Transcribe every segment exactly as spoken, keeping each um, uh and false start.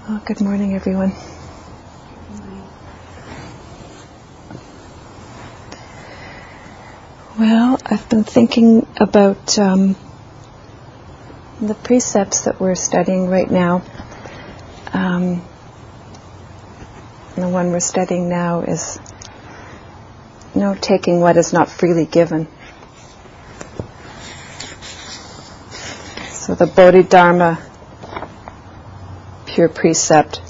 Oh, good morning, everyone. Well, I've been thinking about um, the precepts that we're studying right now. Um, the one we're studying now is no taking what is not freely given. So the Bodhidharma pure precept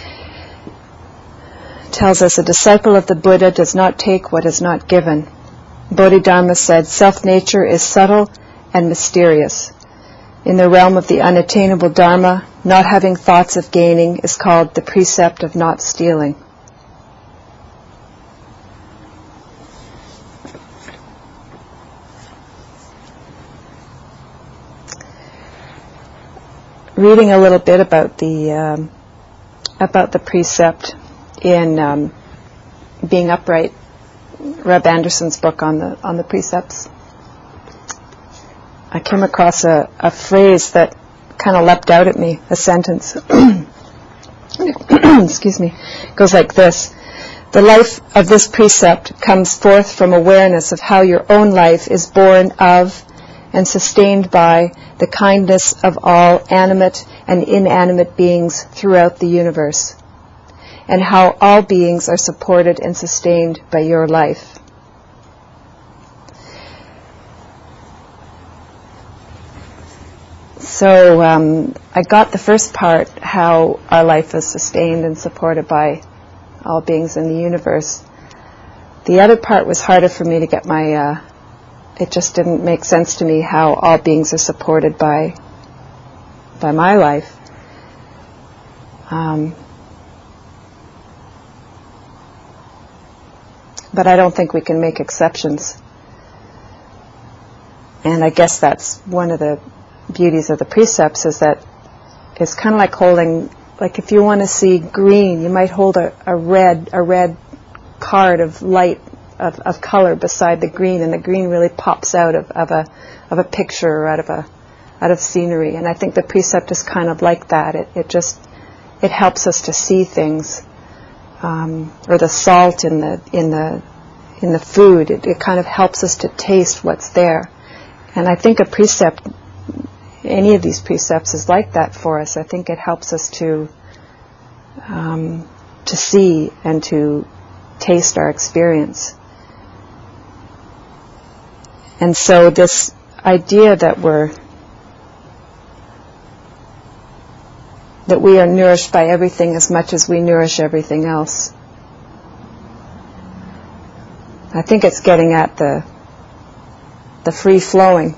tells us a disciple of the Buddha does not take what is not given. Bodhidharma said, self-nature is subtle and mysterious. In the realm of the unattainable Dharma, not having thoughts of gaining is called the precept of not stealing. Reading a little bit about the um, about the precept in um, Being Upright, Reb Anderson's book on the on the precepts, I came across a, a phrase that kind of leapt out at me, a sentence. Excuse me. It goes like this. The life of this precept comes forth from awareness of how your own life is born of and sustained by the kindness of all animate and inanimate beings throughout the universe, and how all beings are supported and sustained by your life. So um, I got the first part, how our life is sustained and supported by all beings in the universe. The other part was harder for me to get my, uh, it just didn't make sense to me how all beings are supported by, by my life. Um, but I don't think we can make exceptions. And I guess that's one of the beauties of the precepts, is that it's kind of like holding, like if you want to see green, you might hold a, a red a red card of light of, of color beside the green, and the green really pops out of, of a of a picture or out of a out of scenery. And I think the precept is kind of like that. It it just it helps us to see things, um, or the salt in the in the in the food. It, it kind of helps us to taste what's there. And I think a precept, any of these precepts, is like that for us. I think it helps us to um, to see and to taste our experience. And so this idea that we're that we are nourished by everything as much as we nourish everything else, I think it's getting at the the free flowing.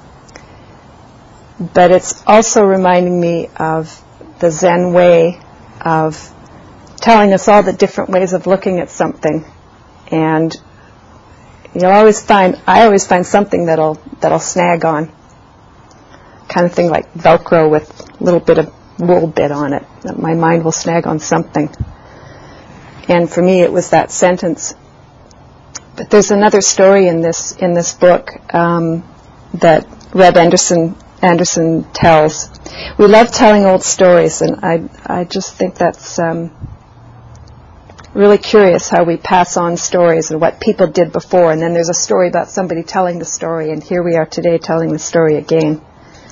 But it's also reminding me of the Zen way of telling us all the different ways of looking at something. And you'll always find, I always find something that'll that'll snag on. Kind of thing like Velcro with a little bit of wool bit on it. That my mind will snag on something. And for me it was that sentence. But there's another story in this in this book um, that Reb Anderson Anderson tells. We love telling old stories, and I I just think that's um, really curious how we pass on stories and what people did before, and then there's a story about somebody telling the story, and here we are today telling the story again.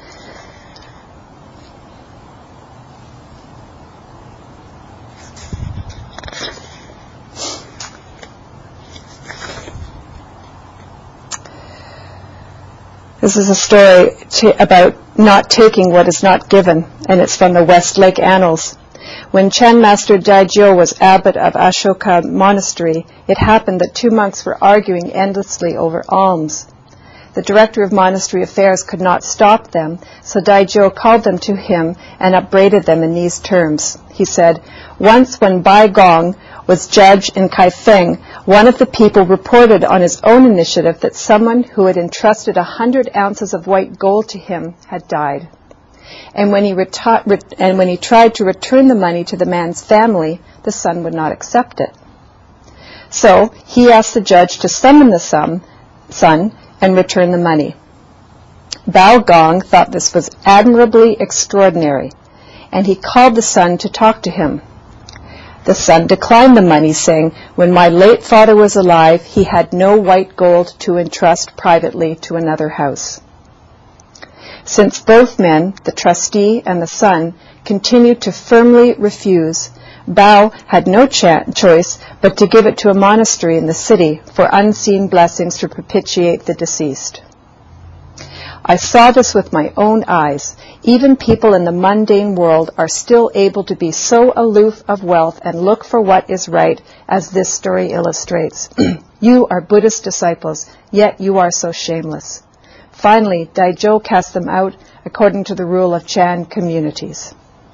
This is a story to, about not taking what is not given, and it's from the Westlake Annals. When Chan Master Daijyo was abbot of Ashoka Monastery, it happened that two monks were arguing endlessly over alms. The director of monastery affairs could not stop them, so Daijyo called them to him and upbraided them in these terms. He said, "Once when Bai Gong was judge in Kaifeng, one of the people reported on his own initiative that someone who had entrusted a hundred ounces of white gold to him had died. And when he reti- re- and when he tried to return the money to the man's family, the son would not accept it. So he asked the judge to summon the son, son and return the money. Bao Gong thought this was admirably extraordinary, and he called the son to talk to him. The son declined the money, saying, "When my late father was alive, he had no white gold to entrust privately to another house." Since both men, the trustee and the son, continued to firmly refuse, Bao had no cha- choice but to give it to a monastery in the city for unseen blessings to propitiate the deceased. I saw this with my own eyes. Even people in the mundane world are still able to be so aloof of wealth and look for what is right, as this story illustrates. You are Buddhist disciples, yet you are so shameless. Finally, Daizhou cast them out according to the rule of Chan communities.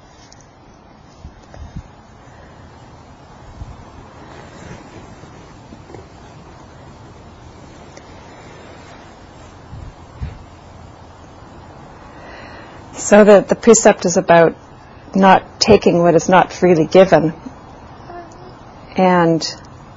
So the, the precept is about not taking what is not freely given. And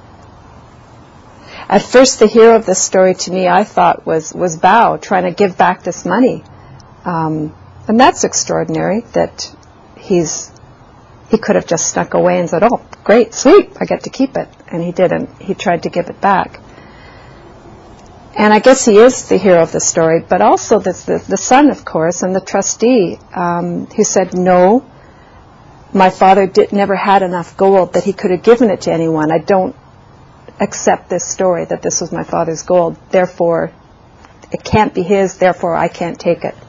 at first the hero of this story to me, I thought, was, was Bao trying to give back this money. Um, and that's extraordinary that he's he could have just snuck away and said, "Oh, great, sweet, I get to keep it." And he didn't. He tried to give it back. And I guess he is the hero of the story, but also the, the, the son, of course, and the trustee um, who said, "No, my father did, never had enough gold that he could have given it to anyone. I don't accept this story that this was my father's gold. Therefore, it can't be his, therefore I can't take it."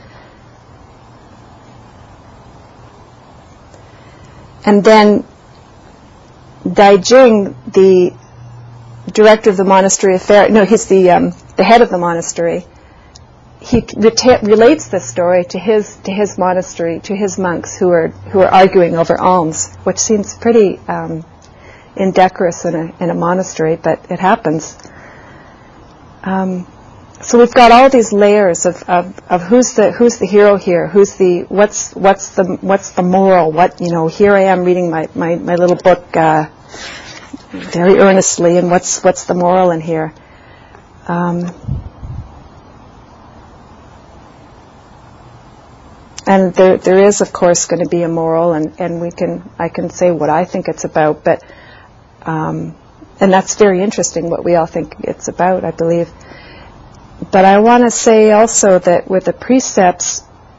And then Daijing, the director of the monastery affair, no, he's the um, the head of the monastery. He reta- relates this story to his to his monastery, to his monks who are who are arguing over alms, which seems pretty um, indecorous in a in a monastery, but it happens. Um, so we've got all these layers of, of, of who's the who's the hero here, who's the what's what's the what's the moral, what you know. Here I am reading my my, my little book. Uh, very earnestly, and what's what's the moral in here? Um, and there there is, of course, going to be a moral, and, and we can I can say what I think it's about, but um, and that's very interesting what we all think it's about, I believe. But I want to say also that with the precepts,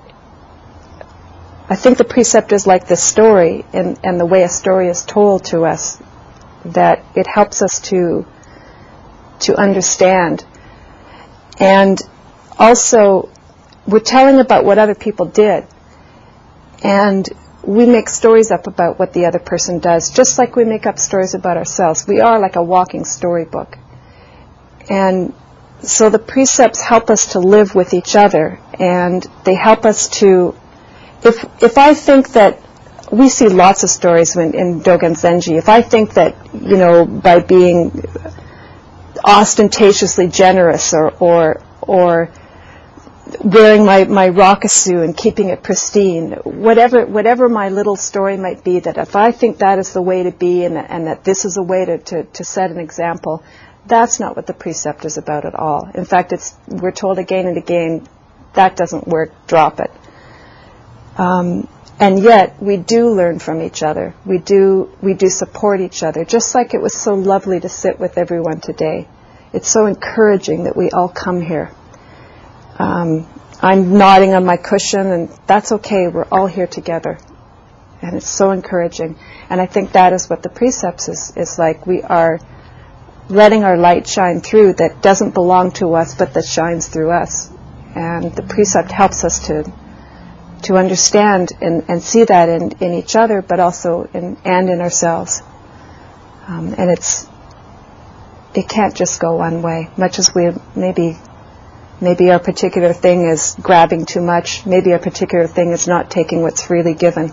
I think the precept is like the story, and, and the way a story is told to us, that it helps us to to understand. And also, we're telling about what other people did, and we make stories up about what the other person does, just like we make up stories about ourselves. We are like a walking storybook. And so the precepts help us to live with each other, and they help us to, if if I think that, we see lots of stories when, in Dogen Zenji. If I think that, you know, by being ostentatiously generous or or, or wearing my, my rakusu and keeping it pristine, whatever whatever my little story might be, that if I think that is the way to be and, and that this is a way to, to, to set an example, that's not what the precept is about at all. In fact, it's we're told again and again, that doesn't work, drop it. Um, And yet, we do learn from each other. We do we do support each other, just like it was so lovely to sit with everyone today. It's so encouraging that we all come here. Um, I'm nodding on my cushion, and that's okay. We're all here together. And it's so encouraging. And I think that is what the precepts is, is like. We are letting our light shine through that doesn't belong to us, but that shines through us. And the precept helps us to to understand and, and see that in, in each other, but also in and in ourselves. Um, and it's it can't just go one way. Much as we maybe maybe our particular thing is grabbing too much, maybe our particular thing is not taking what's freely given.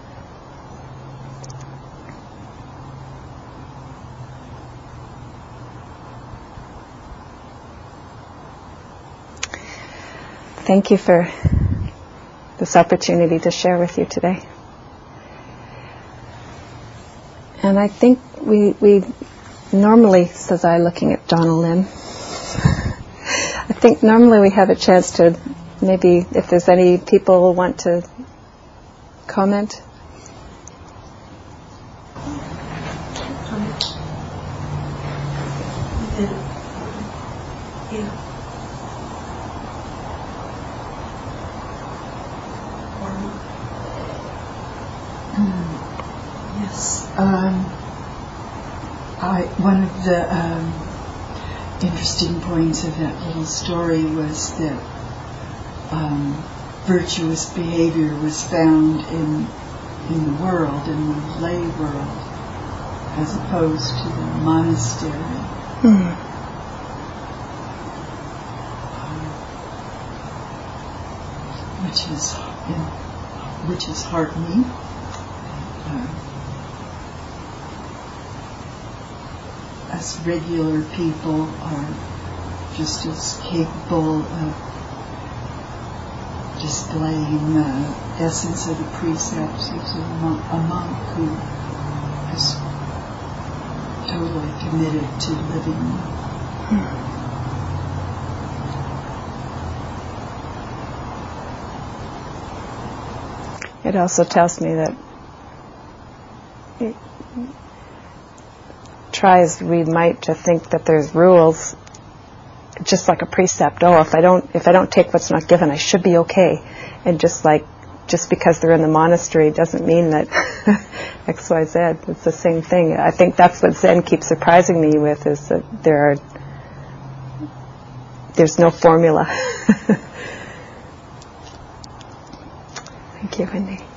Thank you for this opportunity to share with you today. And I think we we normally, says I, looking at Donna Lynn, I think normally we have a chance to maybe, if there's any people who want to comment? Yeah. Mm, yes. Um, I one of the um, interesting points of that little story was that um, virtuous behavior was found in in the world, in the lay world, as opposed to the monastery. Mm. Which is which is heartening. Uh, us regular people are just as capable of displaying the essence of the precepts as a monk, a monk who is totally committed to living them. It also tells me that it tries we might to think that there's rules, just like a precept. Oh, if I don't if I don't take what's not given, I should be okay. And just like just because they're in the monastery doesn't mean that X, Y, Z. It's the same thing. I think that's what Zen keeps surprising me with, is that there are there's no formula. Thank you, Wendy.